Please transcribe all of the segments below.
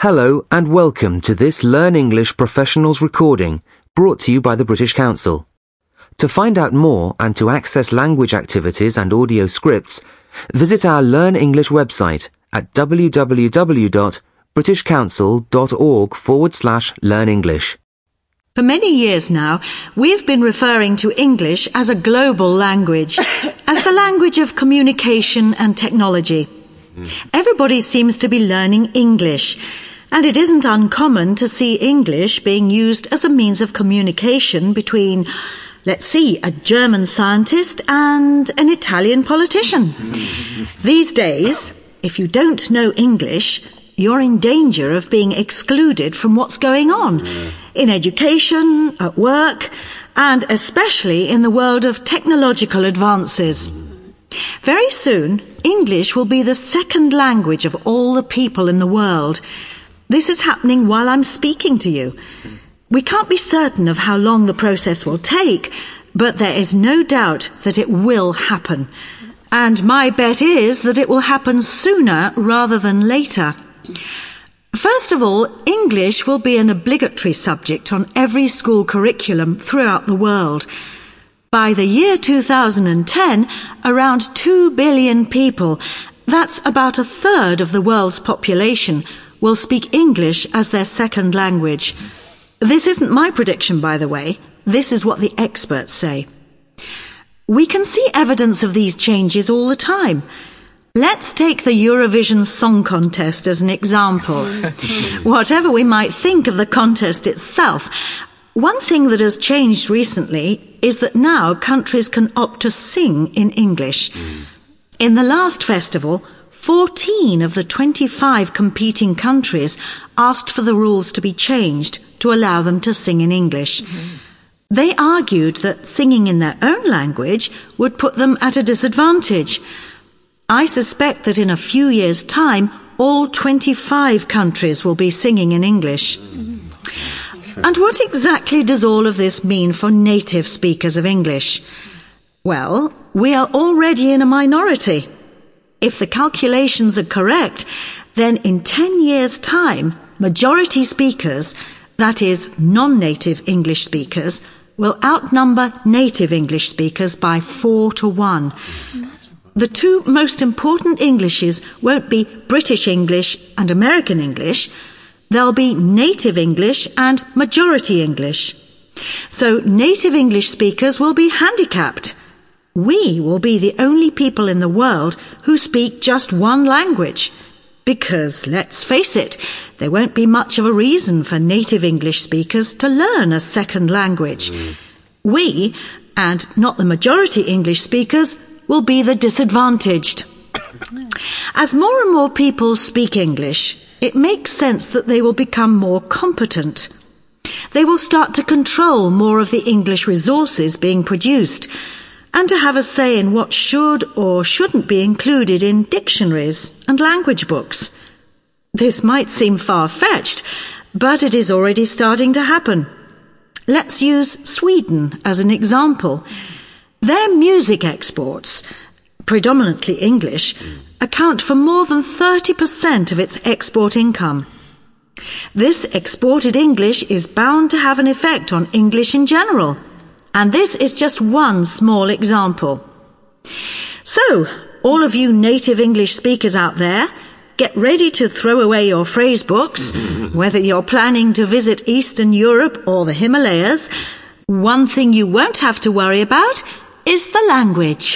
Hello and welcome to this Learn English Professionals recording brought to you by the British Council. To find out more and to access language activities and audio scripts, visit our Learn English website at www.britishcouncil.org/learnenglish. For many years now, we've been referring to English as a global language, as the language of communication and technology. Everybody seems to be learning English, and it isn't uncommon to see English being used as a means of communication between, let's see, a German scientist and an Italian politician. These days, if you don't know English, you're in danger of being excluded from what's going on in education, at work, and especially in the world of technological advances. Very soon, English will be the second language of all the people in the world. This is happening while I'm speaking to you. We can't be certain of how long the process will take, but there is no doubt that it will happen. And my bet is that it will happen sooner rather than later. First of all, English will be an obligatory subject on every school curriculum throughout the world. By the year 2010, around 2 billion people, that's about a third of the world's population, will speak English as their second language. This isn't my prediction, by the way. This is what the experts say. We can see evidence of these changes all the time. Let's take the Eurovision Song Contest as an example. Whatever we might think of the contest itself, one thing that has changed recently is that now countries can opt to sing in English. In the last festival, 14 of the 25 competing countries asked for the rules to be changed to allow them to sing in English. They argued that singing in their own language would put them at a disadvantage. I suspect that in a few years' time, all 25 countries will be singing in English. And what exactly does all of this mean for native speakers of English? Well, we are already in a minority. If the calculations are correct, then in 10 years' time, majority speakers, that is, non-native English speakers, will outnumber native English speakers by 4 to 1. The two most important Englishes won't be British English and American English. They'll be native English and majority English. So native English speakers will be handicapped. We will be the only people in the world who speak just one language. Because, let's face it, there won't be much of a reason for native English speakers to learn a second language. We, and not the majority English speakers, will be the disadvantaged. As more and more people speak English, it makes sense that they will become more competent. They will start to control more of the English resources being produced, and to have a say in what should or shouldn't be included in dictionaries and language books. This might seem far-fetched, but it is already starting to happen. Let's use Sweden as an example. Their music exports, predominantly English, account for more than 30% of its export income. This exported English is bound to have an effect on English in general. And this is just one small example. So, all of you native English speakers out there, get ready to throw away your phrase books, whether you're planning to visit Eastern Europe or the Himalayas. One thing you won't have to worry about is the language.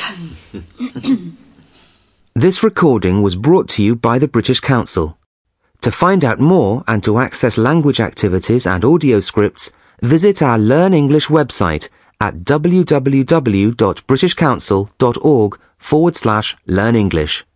This recording was brought to you by the British Council. To find out more and to access language activities and audio scripts, visit our Learn English website at www.britishcouncil.org/learnenglish.